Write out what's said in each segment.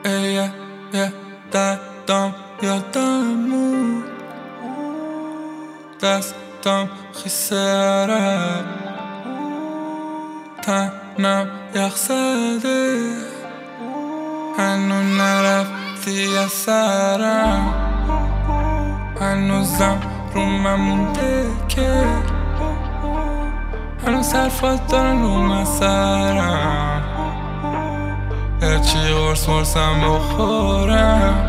دردم یادم دستم خیسه عرق تنم یخ زده هنو نرفتی از سرم هنوزم رو من مونده که هنوز حرفات دارن رو من سرم هرچی قرص مرسم بخورم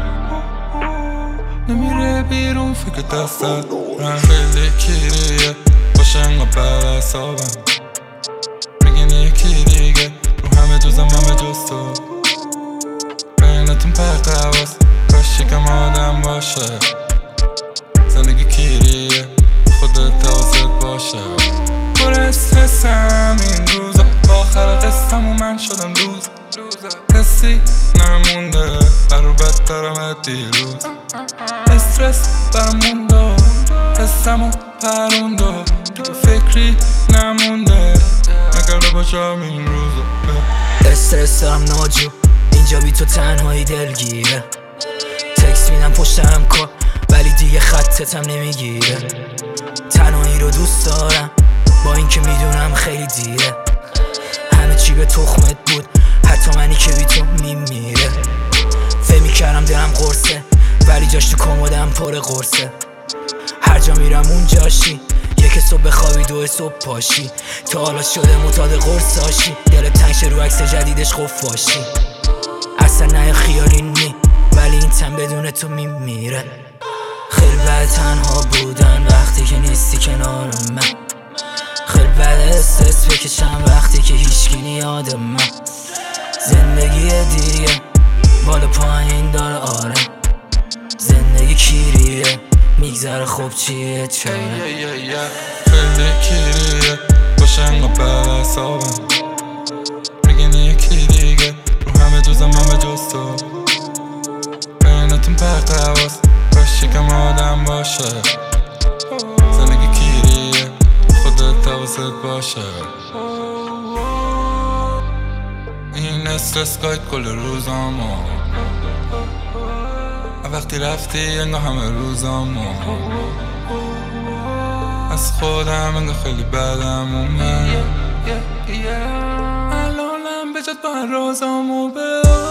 نمیره بیرون فکر دستت رنگ خیلی کیریه باشه انگا بر اصابم میگن یکی دیگه رو همه جزم همه جز تو بینتون پرت حواس کاش یکم آدم باشه زندگی کیریه خودت حواست باشه پر استرسم این روزا آخر قصم و من شدم دوز کسی نمونده برو بدترم از دیروز استرس برم مونده حسم و پرونده تو فکری نمونده نکرده باشم این روزا استرس دارم ناجو اینجا بی تو تنهایی دلگیره تکست میدم پشتم کار ولی دیگه خطتم نمیگیره تنهایی رو دوست دارم با اینکه میدونم خیلی دیره همه چی به تخمت بود حتی منی که بی تو میمیره فکر میکردم دلم قرصه ولی جاش تو کمدم پر قرصه هر جا میرم اونجاشی یک صبح بخوابی دو صبح پاشی تا حالا شده معتاد قرصاشی دلت تنگ شه رو عکس جدیدش خفاشی اصلا نه خیالی نی ولی این تن بدون تو میمیره خیلی بد تنها بودن وقتی که نیستی کنار من خیلی بد استرس بکشم وقتی که هیچکی نیاد من زندگی دیگه بالا پایین داره آره زندگی کیریه میگذره خوب چیه چونه خیلی کیریه باشه انگا بر اصابم میگن یکی دیگه رو همه جزم همه جز تو بینتون پرت حواس کاش یکم آدم باشه زندگی کیریه خودت حواست باشه این استرس گاید کل روزامو وقتی رفتی انگا همه روزامو از خودم انگا خیلی بدم اومد الانم بجد با هر رازامو